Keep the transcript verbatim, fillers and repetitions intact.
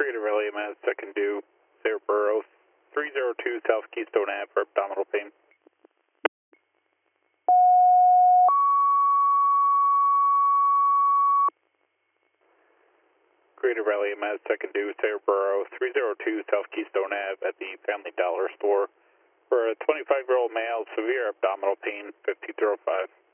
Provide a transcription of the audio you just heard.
Greater Raleigh, Mass, second due, Sarah three oh two South Keystone Ave for abdominal pain. Greater Raleigh, Mass, second due, Sarah three oh two South Keystone Ave at the Family Dollar Store for a twenty-five-year-old male, severe abdominal pain, fifty-three oh five.